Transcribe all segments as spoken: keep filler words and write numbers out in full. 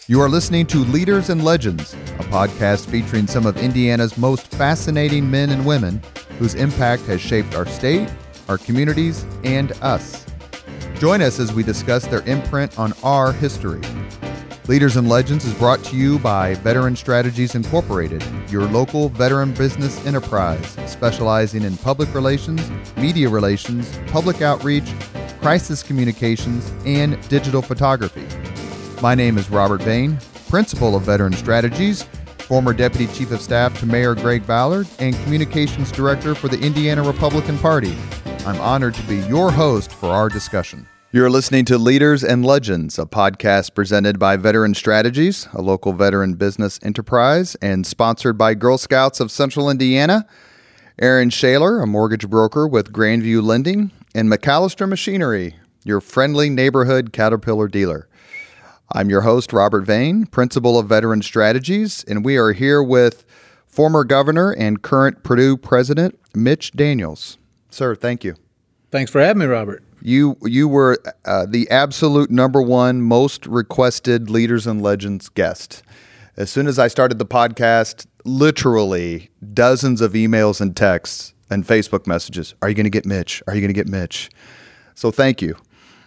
You are listening to Leaders and Legends, a podcast featuring some of Indiana's most fascinating men and women whose impact has shaped our state, our communities, and us. Join us as we discuss their imprint on our history. Leaders and Legends is brought to you by Veteran Strategies Incorporated, your local veteran business enterprise specializing in public relations, media relations, public outreach, crisis communications, and digital photography. My name is Robert Vane, Principal of Veteran Strategies, former Deputy Chief of Staff to Mayor Greg Ballard, and Communications Director for the Indiana Republican Party. I'm honored to be your host for our discussion. You're listening to Leaders and Legends, a podcast presented by Veteran Strategies, a local veteran business enterprise, and sponsored by Girl Scouts of Central Indiana, Aaron Shaler, a mortgage broker with Grandview Lending, and McAllister Machinery, your friendly neighborhood Caterpillar dealer. I'm your host, Robert Vane, Principal of Veteran Strategies, and we are here with former Governor and current Purdue President, Mitch Daniels. Sir, thank you. Thanks for having me, Robert. You you were uh, the absolute number one most requested Leaders and Legends guest. As soon as I started the podcast, literally dozens of emails and texts and Facebook messages. Are you going to get Mitch? Are you going to get Mitch? So thank you.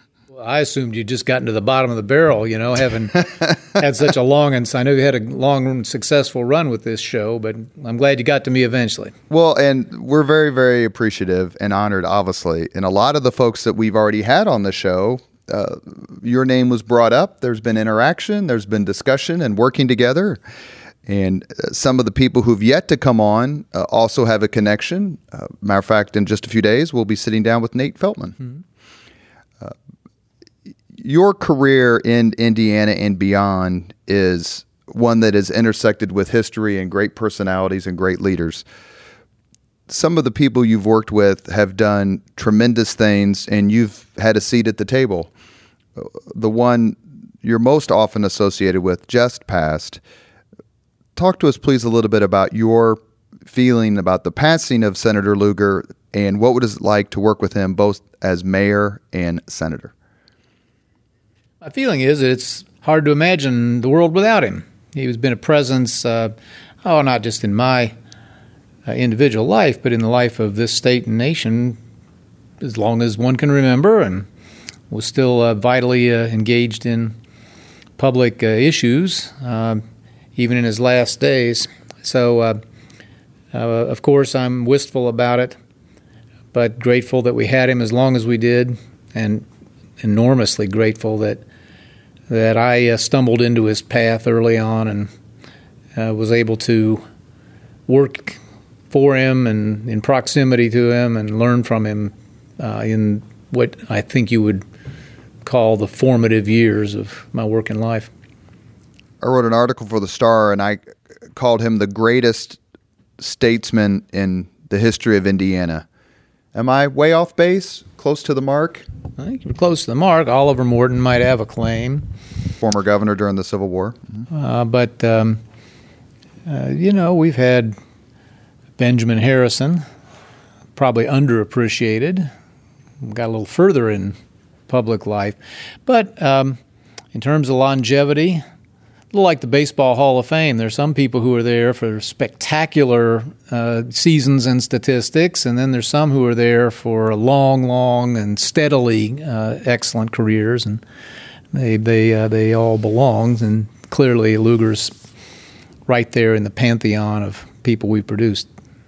I assumed you'd just gotten to the bottom of the barrel, you know, having had such a long, and I know you had a long and successful run with this show, but I'm glad you got to me eventually. Well, and we're very, very appreciative and honored, obviously. And a lot of the folks that we've already had on the show, uh, your name was brought up. There's been interaction, there's been discussion and working together. And uh, some of the people who've yet to come on uh, also have a connection. Uh, matter of fact, in just a few days, we'll be sitting down with Nate Feltman. Mm-hmm. Uh, Your career in Indiana and beyond is one that is intersected with history and great personalities and great leaders. Some of the people you've worked with have done tremendous things, and you've had a seat at the table. The one you're most often associated with just passed. Talk to us, please, a little bit about your feeling about the passing of Senator Lugar and what was it like to work with him both as mayor and senator. My feeling is that it's hard to imagine the world without him. He's been a presence, uh, oh, not just in my uh, individual life, but in the life of this state and nation as long as one can remember, and was still uh, vitally uh, engaged in public uh, issues, uh, even in his last days. So, uh, uh, of course, I'm wistful about it, but grateful that we had him as long as we did, and enormously grateful that that I uh, stumbled into his path early on and uh, was able to work for him and in proximity to him and learn from him uh, in what I think you would call the formative years of my working life. I wrote an article for the Star, and I called him the greatest statesman in the history of Indiana. Am I way off base? Close to the mark? I think you're close to the mark. Oliver Morton might have a claim. Former governor during the Civil War. Mm-hmm. Uh, but, um, uh, you know, we've had Benjamin Harrison, probably underappreciated, got a little further in public life. But um, in terms of longevity, a little like the Baseball Hall of Fame, there's some people who are there for spectacular uh, seasons and statistics, and then there's some who are there for long, long and steadily uh, excellent careers, and they they uh, they all belong. And clearly, Lugar's right there in the pantheon of people we've produced.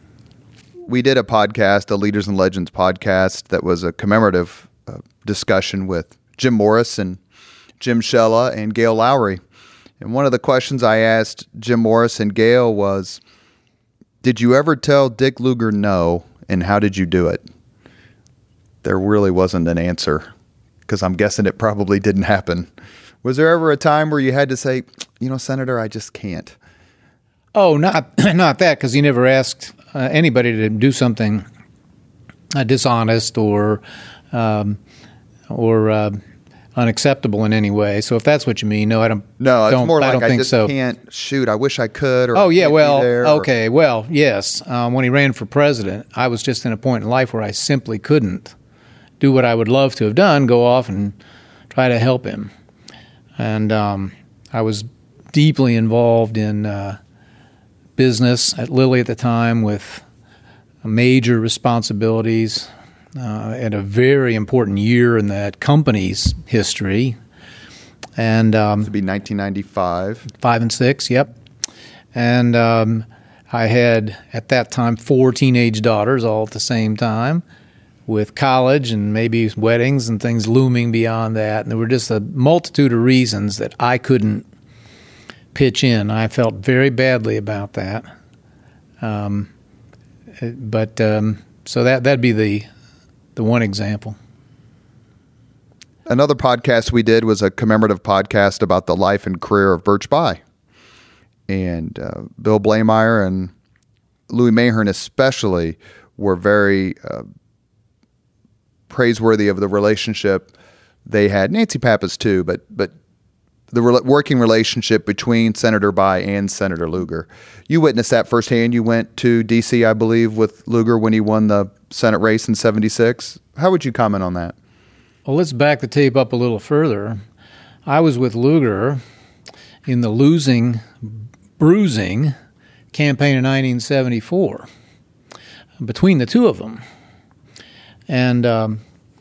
We did a podcast, a Leaders and Legends podcast, that was a commemorative uh, discussion with Jim Morris and Jim Shella and Gail Lowry. And one of the questions I asked Jim Morris and Gail was, did you ever tell Dick Lugar no, and how did you do it? There really wasn't an answer, because I'm guessing it probably didn't happen. Was there ever a time where you had to say, you know, Senator, I just can't? Oh, not not that, because he never asked uh, anybody to do something uh, dishonest or um, or uh, unacceptable in any way. So if that's what you mean, no, I don't. No, it's don't, more I like don't I think just so. can't shoot. I wish I could. Or oh yeah, well, there, okay, or, well, yes. Um, when he ran for president, I was just in a point in life where I simply couldn't do what I would love to have done, go off and try to help him. And um, I was deeply involved in uh, business at Lilly at the time with major responsibilities uh, and a very important year in that company's history. And um, to be nineteen ninety-five. Five and six, yep. And um, I had, at that time, four teenage daughters all at the same time, with college and maybe weddings and things looming beyond that. And there were just a multitude of reasons that I couldn't pitch in. I felt very badly about that. Um, but um, so that, that'd be the the one example. Another podcast we did was a commemorative podcast about the life and career of Birch Bayh. And uh, Bill Blameyer and Louis Mahern especially were very uh, praiseworthy of the relationship they had. Nancy Pappas too, but but the re- working relationship between Senator Bayh and Senator Lugar. You witnessed that firsthand. You went to D C, I believe, with Lugar when he won the Senate race in seventy-six. How would you comment on that? Well, let's back the tape up a little further. I was with Lugar in the losing, bruising campaign in nineteen seventy-four, between the two of them. And um,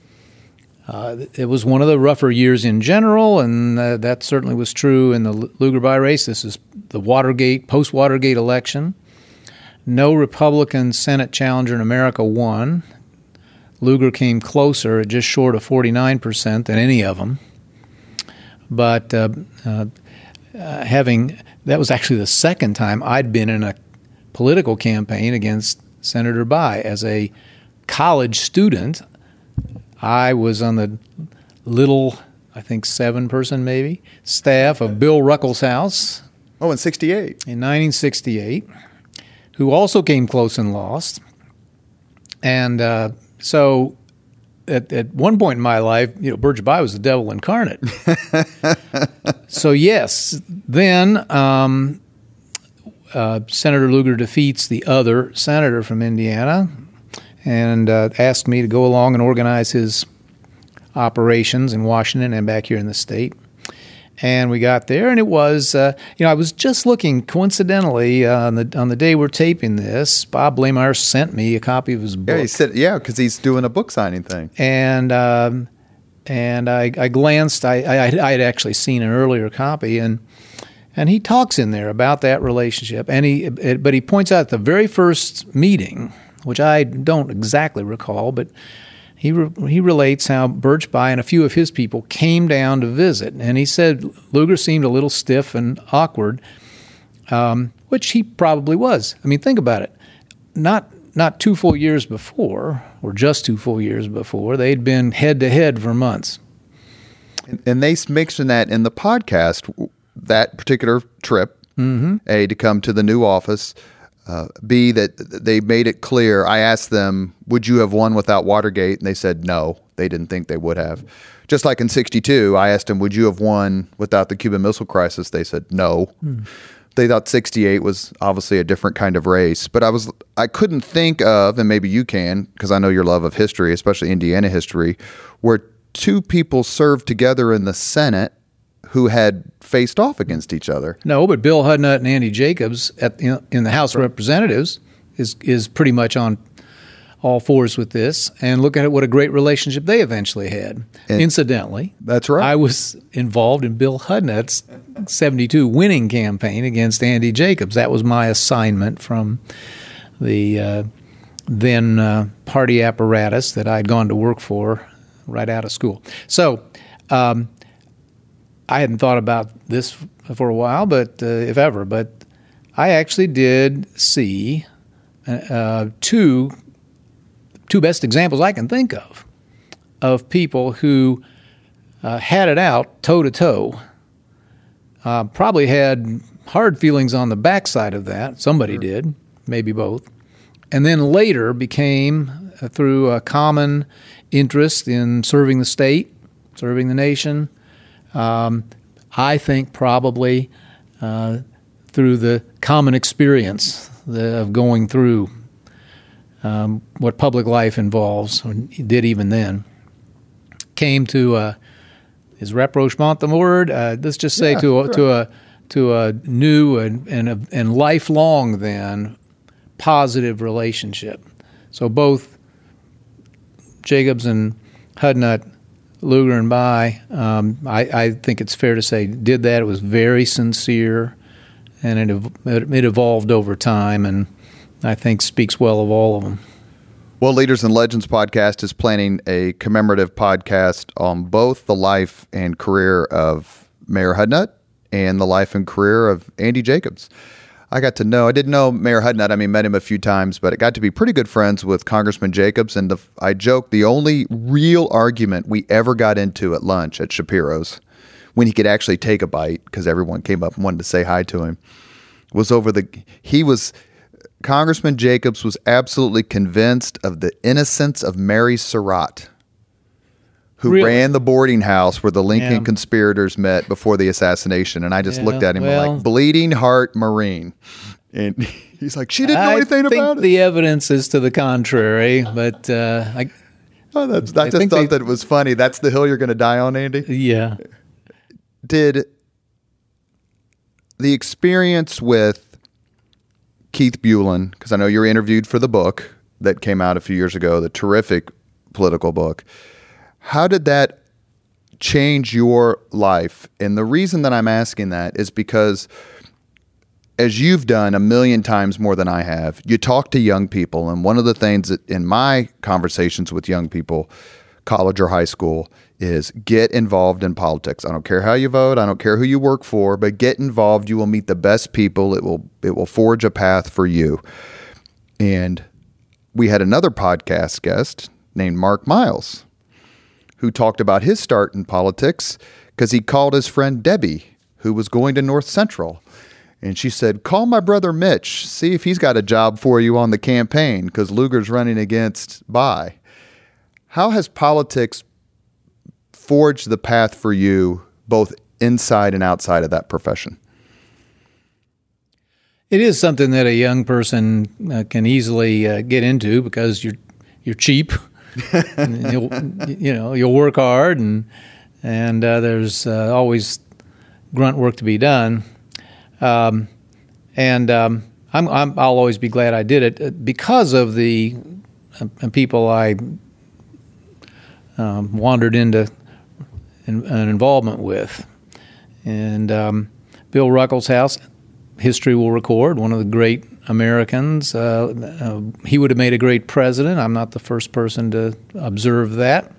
uh, it was one of the rougher years in general, and uh, that certainly was true in the Lugar-Bayh race. This is the Watergate, post-Watergate election. No Republican Senate challenger in America won. Lugar came closer, at just short of forty-nine percent than any of them. But uh, uh, uh, having, that was actually the second time I'd been in a political campaign against Senator Bayh. As a college student, I was on the little, I think seven-person maybe, staff of Bill Ruckelshaus. Oh, in sixty-eight. In nineteen sixty-eight, who also came close and lost. And uh, so at, at one point in my life, you know, Birch Bayh was the devil incarnate. So yes, then um, uh, Senator Lugar defeats the other senator from Indiana and uh, asked me to go along and organize his operations in Washington and back here in the state. And we got there, and it was, uh, you know, I was just looking coincidentally uh, on the on the day we're taping this. Bob Blameyer sent me a copy of his book. Yeah, he said, yeah, because he's doing a book signing thing. And um, and I, I glanced. I, I I had actually seen an earlier copy, and and he talks in there about that relationship. And he, it, but he points out the very first meeting, which I don't exactly recall, but. He re- he relates how Birch Bayh and a few of his people came down to visit, and he said Lugar seemed a little stiff and awkward, um, which he probably was. I mean, think about it. Not not two full years before, or just two full years before, they'd been head-to-head for months. And, and they mentioned that in the podcast, that particular trip, mm-hmm. A, to come to the new office, Uh, B, that they made it clear. I asked them, would you have won without Watergate? And they said no. They didn't think they would have. Just like in sixty-two, I asked them, would you have won without the Cuban Missile Crisis? They said no. Hmm. They thought sixty-eight was obviously a different kind of race. But I was, I couldn't think of, and maybe you can, because I know your love of history, especially Indiana history, where two people served together in the Senate who had faced off against each other. No, but Bill Hudnut and Andy Jacobs at, you know, in the House of Representatives is is pretty much on all fours with this. And look at what a great relationship they eventually had. And incidentally, that's right. I was involved in Bill Hudnut's seventy-two winning campaign against Andy Jacobs. That was my assignment from the uh, then uh, party apparatus that I'd gone to work for right out of school. So um, I hadn't thought about this for a while, but uh, if ever, but I actually did see uh, two two best examples I can think of of people who uh, had it out toe to toe. Uh, probably had hard feelings on the backside of that. Somebody sure. did, maybe both, and then later became uh, through a common interest in serving the state, serving the nation. Um, I think probably uh, through the common experience the, of going through um, what public life involves, or did even then, came to uh, is rapprochement the word? Uh, let's just say yeah, to a, sure. to a to a new and and, a, and lifelong then positive relationship. So both Jacobs and Hudnut, Lugar and Bai, um, I, I think it's fair to say, did that. It was very sincere, and it it evolved over time, and I think speaks well of all of them. Well, Leaders and Legends podcast is planning a commemorative podcast on both the life and career of Mayor Hudnut and the life and career of Andy Jacobs. I got to know, I didn't know Mayor Hudnut, I mean, met him a few times, but I got to be pretty good friends with Congressman Jacobs, and the, I joke, the only real argument we ever got into at lunch at Shapiro's, when he could actually take a bite, because everyone came up and wanted to say hi to him, was over the, he was... Congressman Jacobs was absolutely convinced of the innocence of Mary Surratt, who really? ran the boarding house where the Lincoln yeah. conspirators met before the assassination. And I just yeah, looked at him well, like, bleeding heart Marine. And he's like, she didn't know I anything about it. I think the evidence is to the contrary, but uh, I, oh, that's, I, I just thought they, that it was funny. That's the hill you're going to die on, Andy? Yeah. Did the experience with Keith Bulin, because I know you're interviewed for the book that came out a few years ago, the terrific political book. How did that change your life? And the reason that I'm asking that is because, as you've done a million times more than I have, you talk to young people. And one of the things that in my conversations with young people, college or high school, is get involved in politics. I don't care how you vote. I don't care who you work for, but get involved. You will meet the best people. It will it will forge a path for you. And we had another podcast guest named Mark Miles, who talked about his start in politics because he called his friend Debbie, who was going to North Central. And she said, call my brother Mitch, see if he's got a job for you on the campaign, because Lugar's running against Bai. How has politics forged the path for you, both inside and outside of that profession? It is something that a young person uh, can easily uh, get into because you're you're cheap. And you'll, you know, you'll work hard, and and uh, there's uh, always grunt work to be done. Um, and um, I'm, I'm I'll always be glad I did it because of the uh, people I um, wandered into in, an involvement with. And um, Bill Ruckelshaus, history will record, one of the great Americans. Uh, uh, he would have made a great president. I'm not the first person to observe that.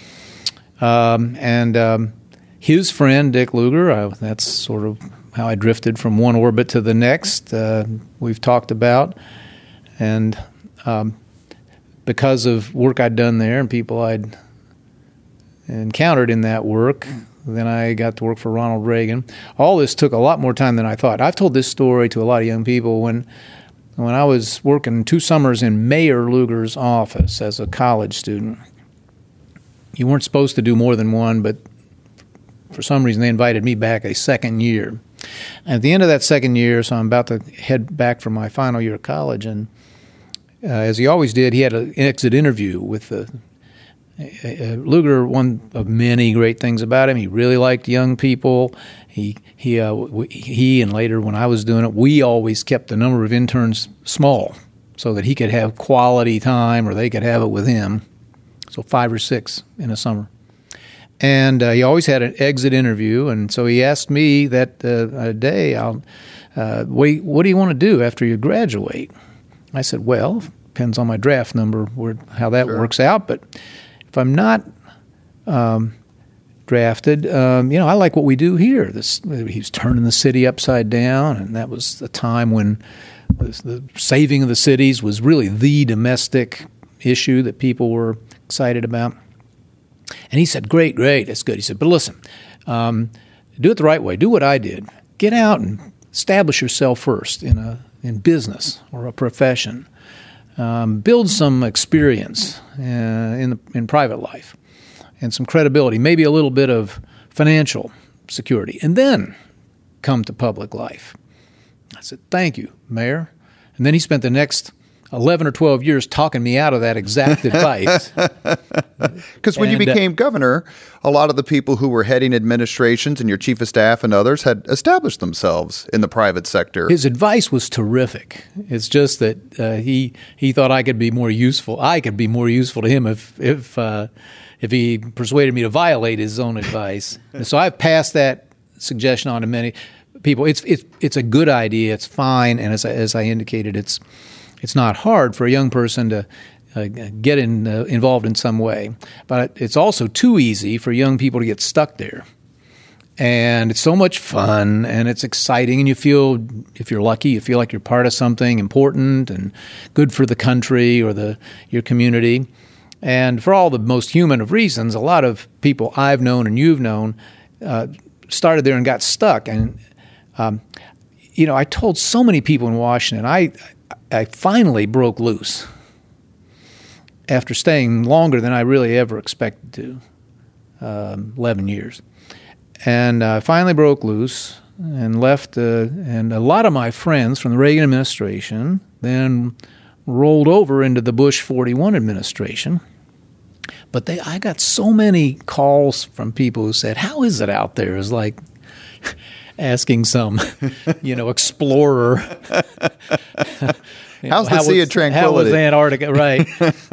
Um, and um, his friend, Dick Lugar, uh, that's sort of how I drifted from one orbit to the next, uh, we've talked about. And um, because of work I'd done there and people I'd encountered in that work, then I got to work for Ronald Reagan. All this took a lot more time than I thought. I've told this story to a lot of young people. When when I was working two summers in Mayor Lugar's office as a college student, you weren't supposed to do more than one, but for some reason they invited me back a second year. And at the end of that second year, so I'm about to head back for my final year of college, and uh, as he always did, he had an exit interview with the Uh, Lugar, one of many great things about him, he really liked young people. He he uh, w- he and later when I was doing it, we always kept the number of interns small so that he could have quality time or they could have it with him. So five or six in a summer. And uh, he always had an exit interview, and so he asked me that uh, day, I'll, uh, wait, what do you want to do after you graduate? I said, well, depends on my draft number, where, how that sure. works out, but if I'm not um, drafted, um, you know, I like what we do here. This, he's turning the city upside down, and that was the time when the, the saving of the cities was really the domestic issue that people were excited about. And he said, great, great, that's good. He said, but listen, um, do it the right way. Do what I did. Get out and establish yourself first in a in business or a profession. Um, build some experience uh, in the, in private life and some credibility, maybe a little bit of financial security, and then come to public life. I said, thank you, Mayor. And then he spent the next eleven or twelve years talking me out of that exact advice. Because when and, you became uh, governor, a lot of the people who were heading administrations and your chief of staff and others had established themselves in the private sector. His advice was terrific. It's just that uh, he he thought I could be more useful. I could be more useful to him if if uh, if he persuaded me to violate his own advice. So I've passed that suggestion on to many people. It's it's it's a good idea. It's fine, and as I, as I indicated, it's it's not hard for a young person to uh, get in, uh, involved in some way. But it's also too easy for young people to get stuck there. And it's so much fun, and it's exciting, and you feel, if you're lucky, you feel like you're part of something important and good for the country or the your community. And for all the most human of reasons, a lot of people I've known and you've known uh, started there and got stuck. And, um, you know, I told so many people in Washington, I I finally broke loose after staying longer than I really ever expected to, um, eleven years. And I uh, finally broke loose and left, uh, and a lot of my friends from the Reagan administration then rolled over into the Bush forty-one administration. But they, I got so many calls from people who said, how is it out there? It's like asking some, you know, explorer. How's the Sea of Tranquility? How was Antarctica, right?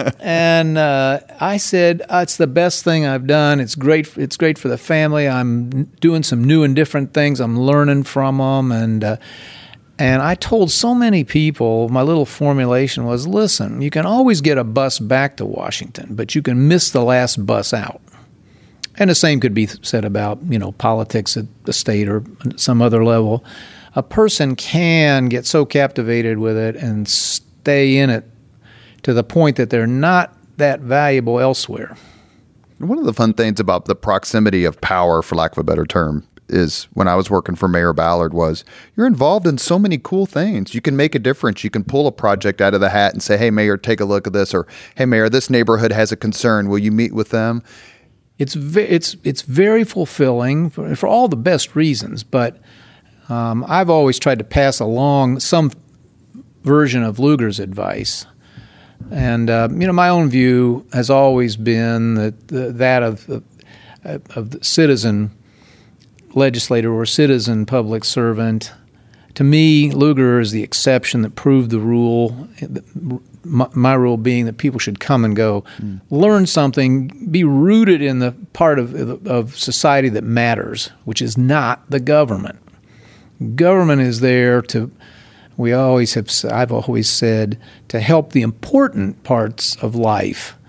And uh, I said, oh, it's the best thing I've done. It's great. It's great for the family. I'm doing some new and different things. I'm learning from them. And, uh, and I told so many people, my little formulation was, listen, you can always get a bus back to Washington, but you can miss the last bus out. And the same could be said about, you know, politics at the state or some other level. A person can get so captivated with it and stay in it to the point that they're not that valuable elsewhere. One of the fun things about the proximity of power, for lack of a better term, is when I was working for Mayor Ballard was you're involved in so many cool things. You can make a difference. You can pull a project out of the hat and say, hey, Mayor, take a look at this. Or, hey, Mayor, this neighborhood has a concern. Will you meet with them? It's ve- it's it's very fulfilling for, for all the best reasons, but um, I've always tried to pass along some version of Lugar's advice. And, uh, you know, my own view has always been that the, that of, of, of the citizen legislator or citizen public servant. To me, Lugar is the exception that proved the rule, my, my rule being that people should come and go, mm. learn something, be rooted in the part of, of society that matters, which is not the government. Government is there to, we always have, I've always said, to help the important parts of life,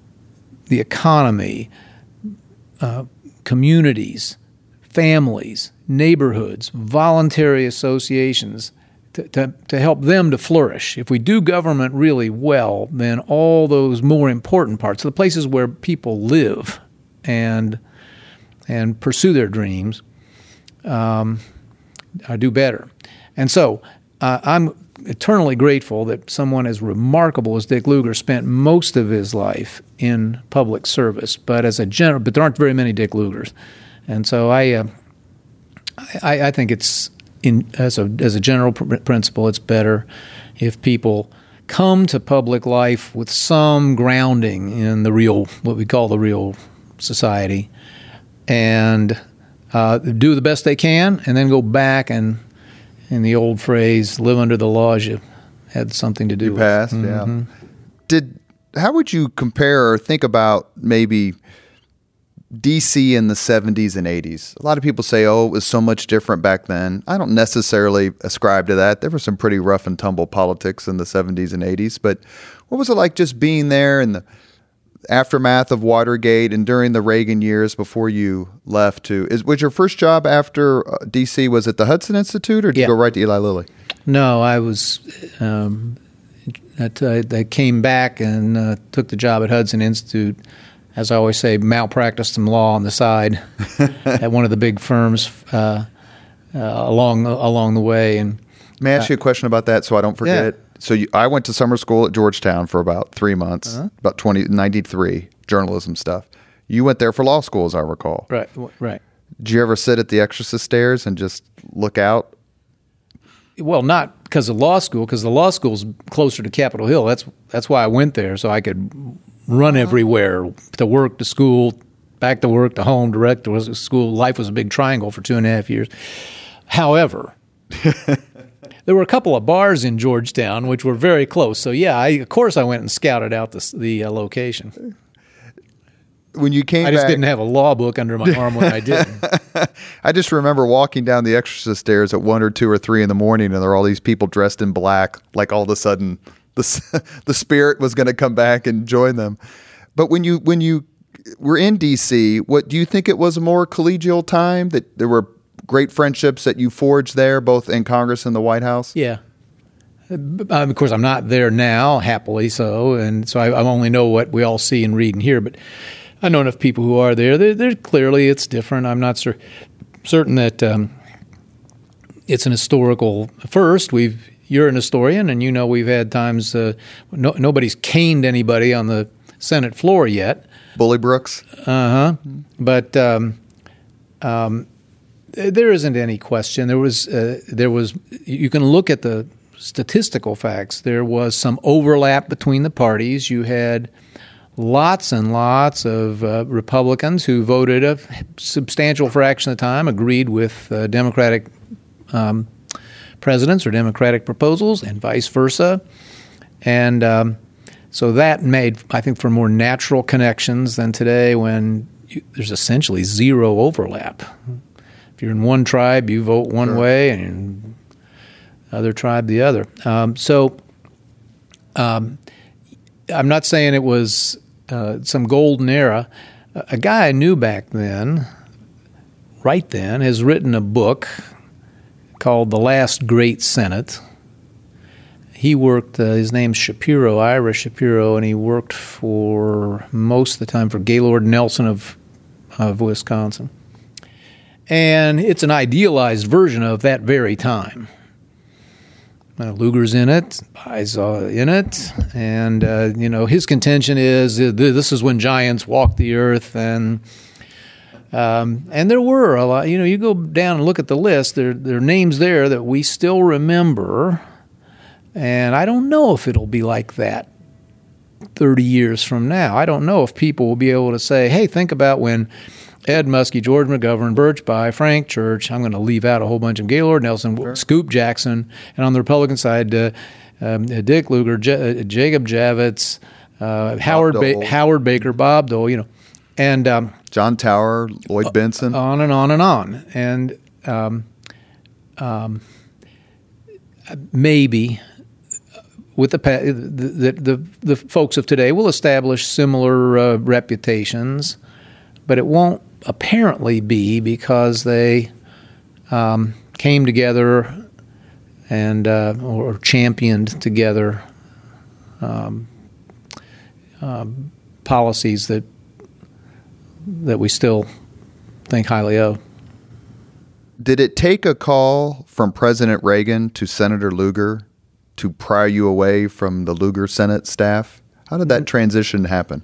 the economy, uh, communities, families, neighborhoods, voluntary associations, to, to, to help them to flourish. If we do government really well, then all those more important parts, the places where people live and and pursue their dreams, um, I do better. And so uh, I'm eternally grateful that someone as remarkable as Dick Lugar spent most of his life in public service. But as a general, but there aren't very many Dick Lugars, and so I, uh, I, I think it's in as a as a general pr- principle, it's better if people come to public life with some grounding in the real, what we call the real society, and uh, do the best they can, and then go back and, in the old phrase, live under the laws you had something to do you with. Passed, mm-hmm. Yeah. Did how would you compare or think about maybe D C in the seventies and eighties? A lot of people say, oh, it was so much different back then. I don't necessarily ascribe to that. There were some pretty rough and tumble politics in the seventies and eighties. But what was it like just being there in the aftermath of Watergate and during the Reagan years before you left to, is, was your first job after uh, D C, was it the Hudson Institute, or did yeah. you go right to Eli Lilly? No, I was, um, at, uh, I came back and uh, took the job at Hudson Institute. As I always say, malpracticed some law on the side at one of the big firms uh, uh, along along the way. And may I ask uh, you a question about that so I don't forget? Yeah. So you, I went to summer school at Georgetown for about three months, uh-huh. about twenty ninety-three, journalism stuff. You went there for law school, as I recall. Right, right. Did you ever sit at the exorcist stairs and just look out? Well, not because of law school, because the law school's closer to Capitol Hill. That's that's why I went there, so I could run everywhere, to work, to school, back to work, to home, direct to school. Life was a big triangle for two and a half years. However, there were a couple of bars in Georgetown which were very close. So, yeah, I, of course I went and scouted out the, the uh, location. When you came I just back, didn't have a law book under my arm when I did. I just remember walking down the Exorcist stairs at one or two or three in the morning, and there were all these people dressed in black, like all of a sudden the the spirit was going to come back and join them. But when you when you were in D C, what do you think it was a more collegial time, that there were great friendships that you forged there, both in Congress and the White House? Yeah. Um, of course, I'm not there now, happily so, and so I, I only know what we all see and read and hear, but I know enough people who are there. They're, they're clearly, it's different. I'm not cer- certain that um, it's an historical first. We've you're an historian, and you know we've had times uh, no, nobody's caned anybody on the Senate floor yet. Bully Brooks. Uh huh. But um, um, there isn't any question. There was uh, there was. You can look at the statistical facts. There was some overlap between the parties. You had lots and lots of uh, Republicans who voted a substantial fraction of the time, agreed with uh, Democratic um, presidents or Democratic proposals, and vice versa. And um, so that made, I think, for more natural connections than today, when you, there's essentially zero overlap. If you're in one tribe, you vote one sure. way, and in other tribe the other. Um, so um, I'm not saying it was Uh, some golden era. A guy I knew back then, right then, has written a book called The Last Great Senate. He worked, uh, his name's Shapiro, Ira Shapiro, and he worked for most of the time for Gaylord Nelson of, of Wisconsin. And it's an idealized version of that very time. Uh, Lugar's in it, I's uh, in it, and uh, you know his contention is uh, this is when giants walked the earth, and um, and there were a lot. You know, you go down and look at the list. There there are names there that we still remember, and I don't know if it'll be like that thirty years from now. I don't know if people will be able to say, "Hey, think about when Ed Muskie, George McGovern, Birch Bayh, Frank Church." I'm going to leave out a whole bunch of Gaylord Nelson, sure. Scoop Jackson, and on the Republican side, uh, um, Dick Lugar, J- uh, Jacob Javits, uh, Howard ba- Howard Baker, Bob Dole, you know, and um, John Tower, Lloyd Benson, uh, on and on and on, and um, um, maybe with the, the the the folks of today will establish similar uh, reputations, but it won't apparently be because they um, came together and uh, or championed together um, uh, policies that that we still think highly of. Did it take a call from President Reagan to Senator Lugar to pry you away from the Lugar Senate staff? How did that transition happen?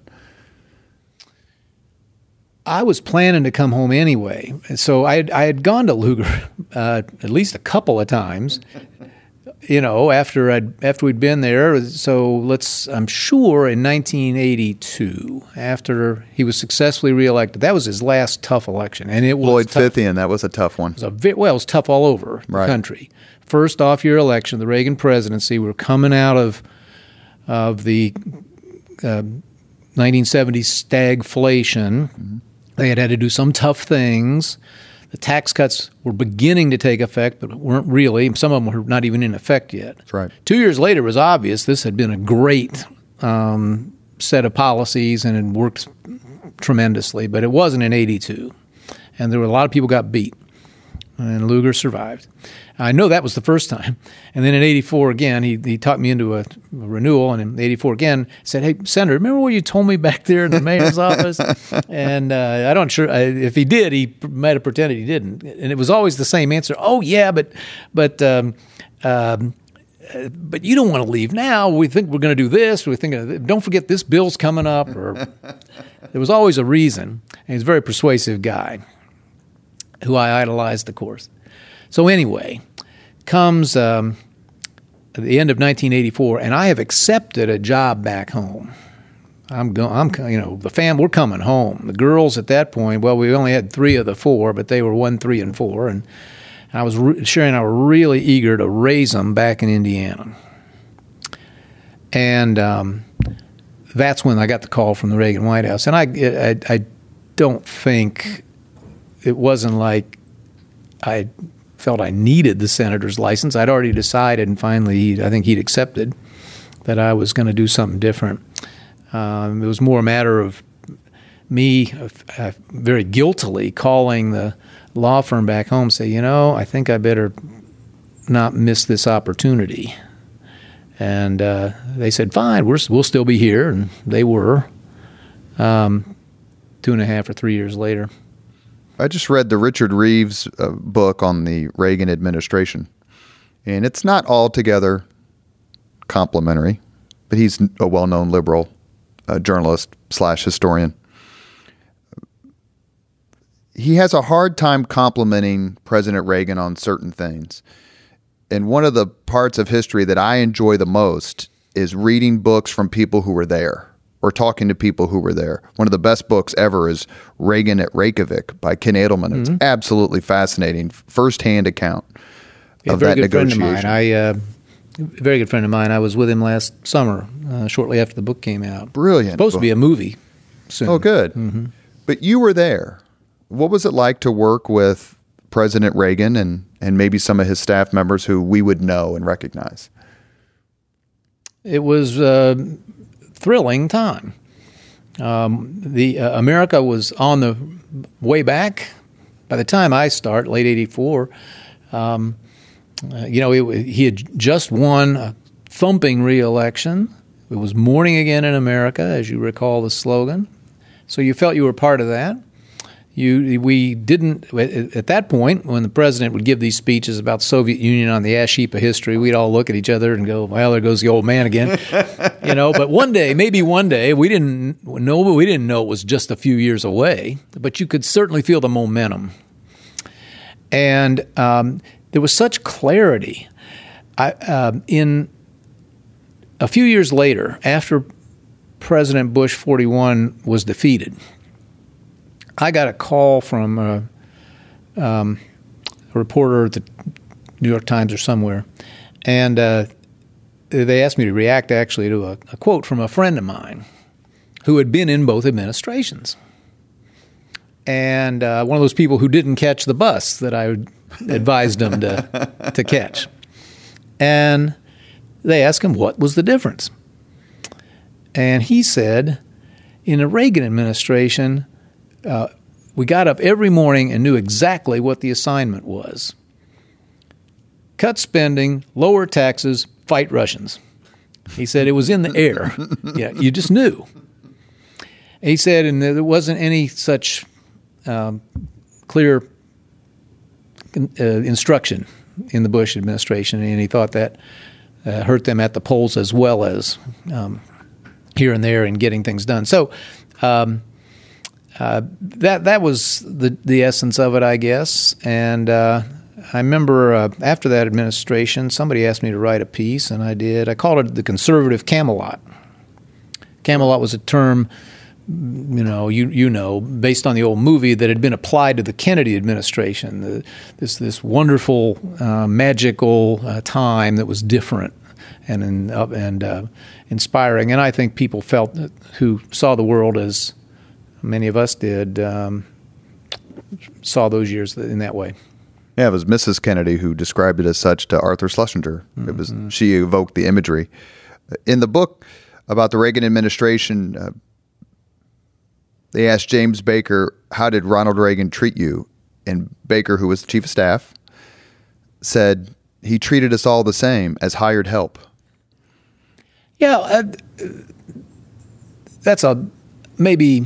I was planning to come home anyway, so I had, I had gone to Lugar uh, at least a couple of times, you know, after I'd, after we'd been there. So let's, I'm sure in nineteen eighty-two, after he was successfully reelected, that was his last tough election, and it was Lloyd tough. Fithian, that was a tough one. It was a, well, it was tough all over the right. country. First off-year election, the Reagan presidency. We were coming out of of the uh, nineteen seventies stagflation. Mm-hmm. They had had to do some tough things. The tax cuts were beginning to take effect, but weren't really. Some of them were not even in effect yet. That's right. Two years later, it was obvious this had been a great um, set of policies and it worked tremendously, but it wasn't in eighty-two. And there were a lot of people got beat, and Lugar survived. I know that was the first time. And then in eighty-four again, he he talked me into a, a renewal, and in eighty-four again said, "Hey, Senator, remember what you told me back there in the mayor's office?" And uh, I don't sure I, if he did, he might have pretended he didn't. And it was always the same answer. "Oh yeah, but but um, um, uh, but you don't want to leave now. We think we're going to do this. We think uh, don't forget this bill's coming up." Or there was always a reason. And he's a very persuasive guy who I idolized, of course. So anyway, comes um, at the end of nineteen eighty-four, and I have accepted a job back home. I'm going. I'm you know the fam. We're coming home. The girls at that point. Well, we only had three of the four, but they were one, three, and four, and, and I was re- Sherry and I were really eager to raise them back in Indiana. And um, that's when I got the call from the Reagan White House, and I, I, I don't think it wasn't like I felt I needed the senator's license. I'd already decided, and finally, I think he'd accepted that I was going to do something different. Um, it was more a matter of me uh, very guiltily calling the law firm back home, say, you know, I think I better not miss this opportunity. And uh, they said, fine, we're, we'll still be here. And they were um, two and a half or three years later. I just read the Richard Reeves uh, book on the Reagan administration, and it's not altogether complimentary, but he's a well-known liberal uh, journalist slash historian. He has a hard time complimenting President Reagan on certain things. And one of the parts of history that I enjoy the most is reading books from people who were there or talking to people who were there. One of the best books ever is Reagan at Reykjavik by Ken Edelman. Mm-hmm. It's absolutely fascinating, firsthand account of that negotiation. Friend of mine. I, uh, a very good friend of mine. I was with him last summer, uh, shortly after the book came out. Brilliant. It's supposed book. to be a movie soon. Oh, good. Mm-hmm. But you were there. What was it like to work with President Reagan and, and maybe some of his staff members who we would know and recognize? It was a thrilling time. Um, the uh, America was on the way back. By the time I start, late eighty-four, um, uh, you know, it, he had just won a thumping re-election. It was morning again in America, as you recall the slogan. So you felt you were part of that. You, we didn't, at that point, when the president would give these speeches about the Soviet Union on the ash heap of history, we'd all look at each other and go, well, there goes the old man again. You know, but one day, maybe one day, we didn't know, we didn't know it was just a few years away, but you could certainly feel the momentum. And um, there was such clarity. I, uh, in a few years later, after President Bush forty-one was defeated, I got a call from a, um, a reporter at the New York Times or somewhere, and uh, they asked me to react actually to a, a quote from a friend of mine who had been in both administrations. And uh, one of those people who didn't catch the bus that I advised them to, to catch. And they asked him, what was the difference? And he said, in the Reagan administration, Uh, we got up every morning and knew exactly what the assignment was. Cut spending, lower taxes, fight Russians. He said it was in the air. Yeah, you just knew. He said, and there wasn't any such um, clear uh, instruction in the Bush administration, and he thought that uh, hurt them at the polls as well as um, here and there in getting things done. So. Um, Uh, that that was the the essence of it, I guess. And uh, I remember uh, after that administration, somebody asked me to write a piece, and I did. I called it the conservative Camelot. Camelot was a term, you know, you you know, based on the old movie that had been applied to the Kennedy administration. The, this this wonderful, uh, magical uh, time that was different and and, uh, and uh, inspiring. And I think people felt that, who saw the world as many of us did, um, saw those years in that way. Yeah, it was Missus Kennedy who described it as such to Arthur Schlesinger. Mm-hmm. It was she evoked the imagery. In the book about the Reagan administration, uh, they asked James Baker, how did Ronald Reagan treat you? And Baker, who was the chief of staff, said, he treated us all the same as hired help. Yeah, uh, that's a maybe...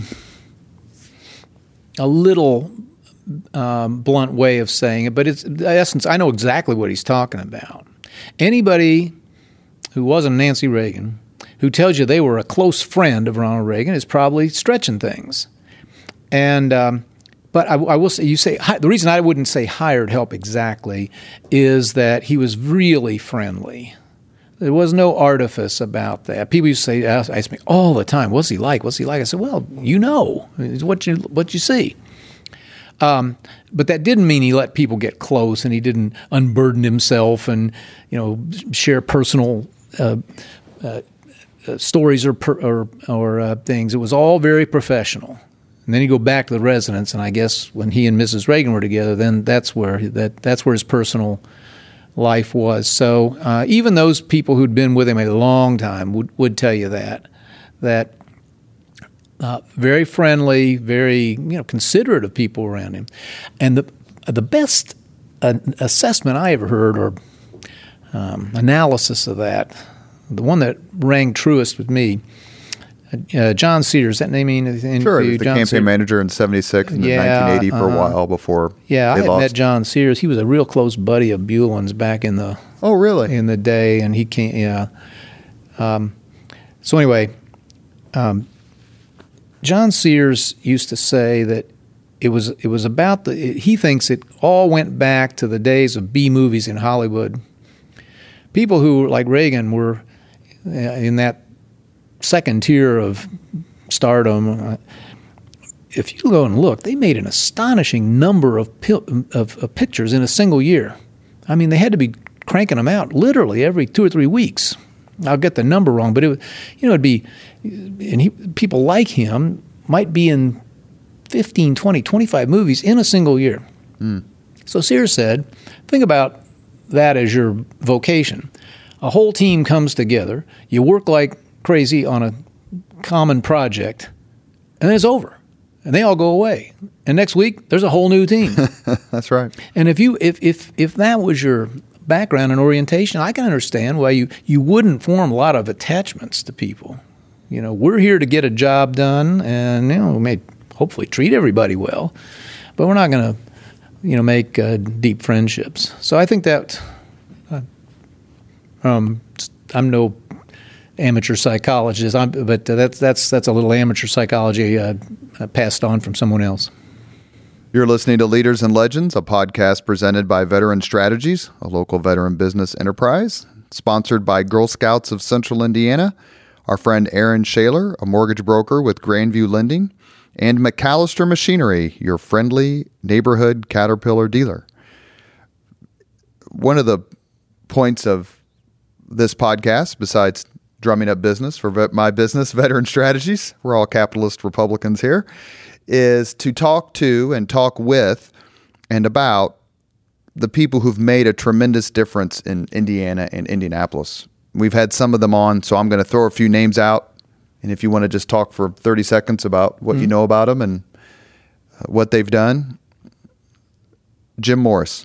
a little um, blunt way of saying it, but it's in essence, I know exactly what he's talking about. Anybody who wasn't Nancy Reagan, who tells you they were a close friend of Ronald Reagan, is probably stretching things. And um, but I, I will say, you say the reason I wouldn't say hired help exactly is that he was really friendly There was no artifice about that. People used to say, ask, ask me all the time, "What's he like? What's he like?" I said, "Well, you know, it's what you what you see." Um, but that didn't mean he let people get close, and he didn't unburden himself and, you know, share personal uh, uh, uh, stories or per, or, or uh, things. It was all very professional. And then you go back to the residence, and I guess when he and Missus Reagan were together, then that's where that that's where his personal life was. So uh, even those people who'd been with him a long time would, would tell you that that. Uh, very friendly, very you know considerate of people around him, and the the best uh, assessment I ever heard or um, analysis of that, the one that rang truest with me, uh, John Sears. That name mean anything? Sure, to you? the John campaign Sears? manager in seventy-six and Yeah, nineteen eighty for uh, a while before. Yeah, they I had lost. met John Sears. He was a real close buddy of Buell's back in the Oh, really? in the day, and he came. Yeah. Um, so anyway. Um, John Sears used to say that it was it was about the. He thinks it all went back to the days of B movies in Hollywood. People who, like Reagan, were in that second tier of stardom. If you go and look, they made an astonishing number of of, of pictures in a single year. I mean, they had to be cranking them out literally every two or three weeks. I'll get the number wrong, but it would, you know, it'd be, and he, people like him might be in fifteen, twenty, twenty-five movies in a single year. Mm. So Sears said, think about that as your vocation. A whole team comes together, you work like crazy on a common project, and then it's over. And they all go away. And next week, there's a whole new team. That's right. And if you if if if that was your background and orientation, I can understand why you, you wouldn't form a lot of attachments to people. You know, we're here to get a job done, and you know, we may hopefully treat everybody well, but we're not going to, you know, make uh, deep friendships. So I think that uh, um, I'm no amateur psychologist, I'm, but uh, that's that's that's a little amateur psychology uh, passed on from someone else. You're listening to Leaders and Legends, a podcast presented by Veteran Strategies, a local veteran business enterprise, sponsored by Girl Scouts of Central Indiana, our friend Aaron Shaler, a mortgage broker with Grandview Lending, and McAllister Machinery, your friendly neighborhood Caterpillar dealer. One of the points of this podcast, besides drumming up business for my business, Veteran Strategies, we're all capitalist Republicans here, is to talk to and talk with and about the people who've made a tremendous difference in Indiana and Indianapolis. We've had some of them on, so I'm going to throw a few names out. And if you want to just talk for thirty seconds about what mm-hmm. you know about them and what they've done. Jim Morris.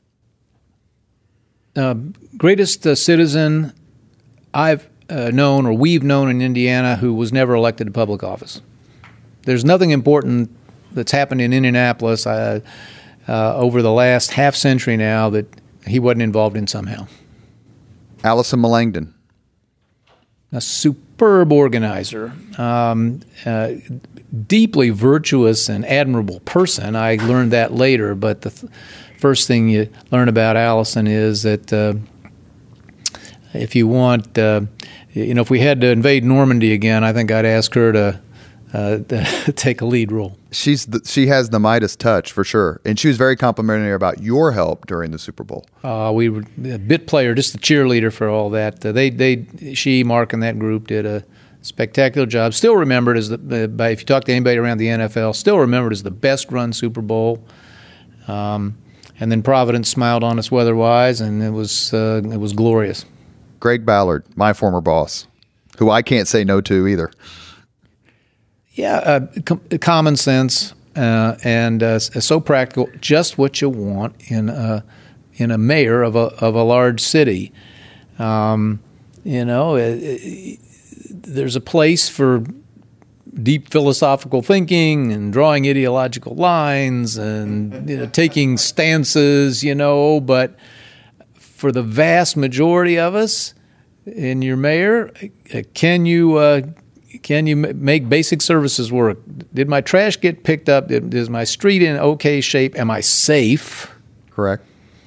Uh, greatest uh, citizen I've uh, known or we've known in Indiana who was never elected to public office. There's nothing important that's happened in Indianapolis uh, uh, over the last half century now that he wasn't involved in somehow. Allison Melangton. A superb organizer, um, uh, deeply virtuous and admirable person. I learned that later, but the th- first thing you learn about Allison is that uh, if you want, uh, you know, if we had to invade Normandy again, I think I'd ask her to Uh, take a lead role. She's the, she has the Midas touch for sure, and she was very complimentary about your help during the Super Bowl. Uh, we were a bit player, just the cheerleader for all that. Uh, they, they, she, Mark, and that group did a spectacular job. Still remembered as the, uh, by if you talk to anybody around the N F L, still remembered as the best run Super Bowl. Um, and then Providence smiled on us weather-wise, and it was uh, it was glorious. Greg Ballard, my former boss, who I can't say no to either. Yeah, uh, com- common sense uh, and uh, so practical. Just what you want in a in a mayor of a of a large city. Um, you know, it, it, there's a place for deep philosophical thinking and drawing ideological lines and you know, taking stances. You know, but for the vast majority of us, in your mayor, can you? Uh, Can you make basic services work? Did my trash get picked up? Is my street in okay shape? Am I safe? Correct.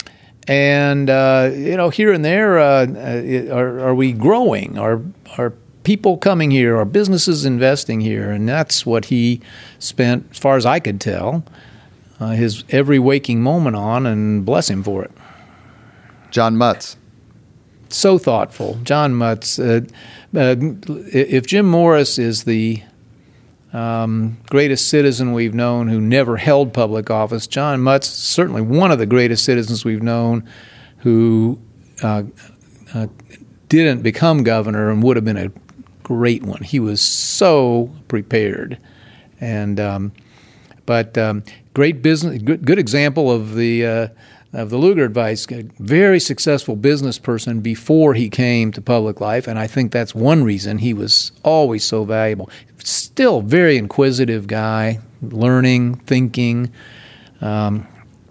And, uh, you know, here and there, uh, are, are we growing? Are, are people coming here? Are businesses investing here? And that's what he spent, as far as I could tell, uh, his every waking moment on, and bless him for it. John Mutz. So thoughtful. John Mutz. Uh, uh, if Jim Morris is the um, greatest citizen we've known who never held public office, John Mutz is certainly one of the greatest citizens we've known who uh, uh, didn't become governor and would have been a great one. He was so prepared. And um, but um, great business, good, good example of the uh, of the Lugar advice. A very successful business person before he came to public life, and I think that's one reason he was always so valuable. Still a very inquisitive guy, learning, thinking. Um,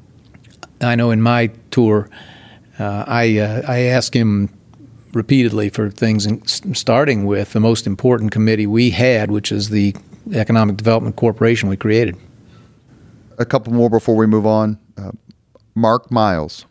I know in my tour, uh, I uh, I asked him repeatedly for things, in, starting with the most important committee we had, which is the Economic Development Corporation we created. A couple more before we move on. Uh, Mark Miles,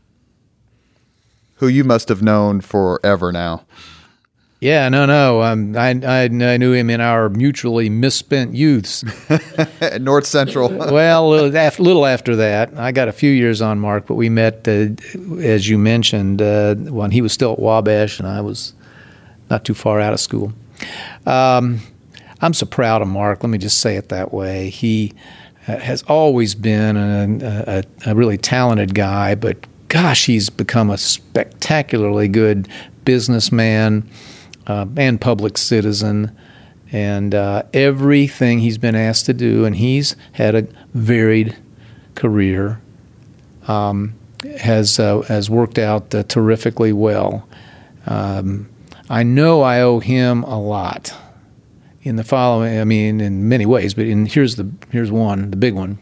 who you must have known forever now. Yeah, no, no. Um, I, I I knew him in our mutually misspent youths. At North Central. Well, a little after that. I got a few years on Mark, but we met, uh, as you mentioned, uh, when he was still at Wabash and I was not too far out of school. Um, I'm so proud of Mark. Let me just say it that way. He uh, has always been a, a, a really talented guy, but gosh, he's become a spectacularly good businessman. Uh, and public citizen, and uh, everything he's been asked to do, and he's had a varied career, um, has uh, has worked out uh, terrifically well. Um, I know I owe him a lot in the following. I mean, in many ways, but in here's the here's one, the big one.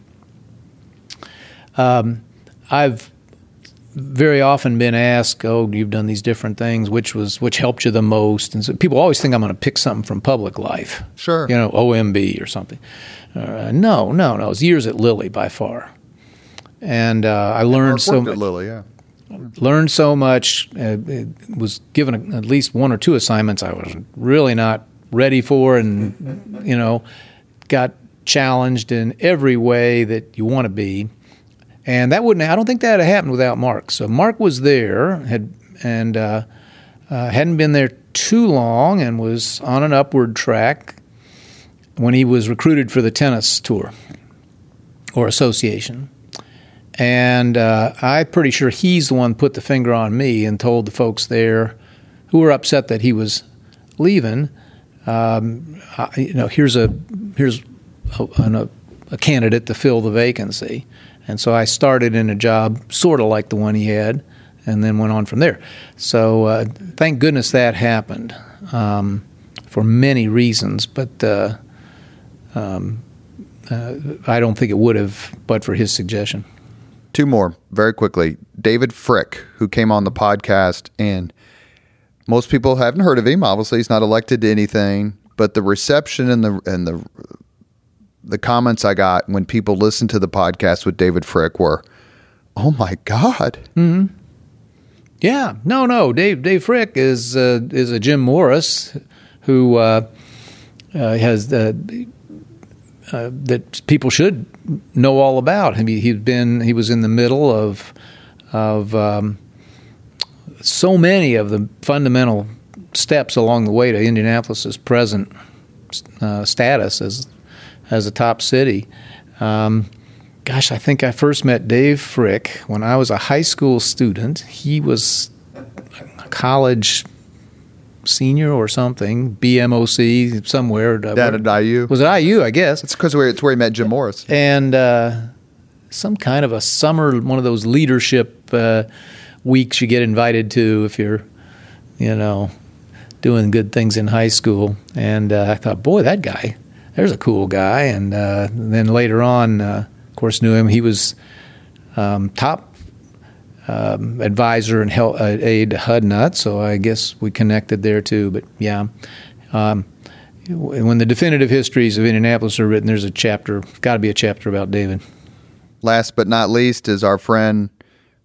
Um, I've very often been asked, "Oh, you've done these different things. Which was which helped you the most?" And so people always think I'm going to pick something from public life. Sure, you know, O M B or something. Uh, no, no, no. It's years at Lilly by far, and uh, I learned Mark so worked much. At Lilly, yeah. Learned so much. Uh, it was given a, at least one or two assignments I was really not ready for, and you know, got challenged in every way that you want to be. And that wouldn't. I don't think that had happened without Mark. So Mark was there, had and uh, uh, hadn't been there too long, and was on an upward track when he was recruited for the tennis tour or association. And uh, I'm pretty sure he's the one who put the finger on me and told the folks there, who were upset that he was leaving, um, I, you know, here's a here's a, a, a candidate to fill the vacancy. And so I started in a job sort of like the one he had, and then went on from there. So uh, thank goodness that happened um, for many reasons, but uh, um, uh, I don't think it would have but for his suggestion. Two more, very quickly. David Frick, who came on the podcast, and most people haven't heard of him. Obviously, he's not elected to anything, but the reception and the and the the comments I got when people listened to the podcast with David Frick were, "Oh my God!" Mm-hmm. Yeah, no, no. Dave Dave Frick is uh, is a Jim Morris who uh, uh, has uh, uh, that people should know all about. I mean, he'd been he was in the middle of of um, so many of the fundamental steps along the way to Indianapolis's present uh, status as as a top city. Um, gosh, I think I first met Dave Frick when I was a high school student. He was a college senior or something, B M O C somewhere. Down at I U. Was it I U, I guess? It's because it's where he met Jim Morris. And uh, some kind of a summer, one of those leadership uh, weeks you get invited to if you're, you know, doing good things in high school. And uh, I thought, boy, that guy, there's a cool guy. And uh, then later on, uh, of course, knew him. He was um, top um, advisor and help, uh, aide to Hudnut, so I guess we connected there too. But yeah, um, when the definitive histories of Indianapolis are written, there's a chapter, got to be a chapter about David. Last but not least is our friend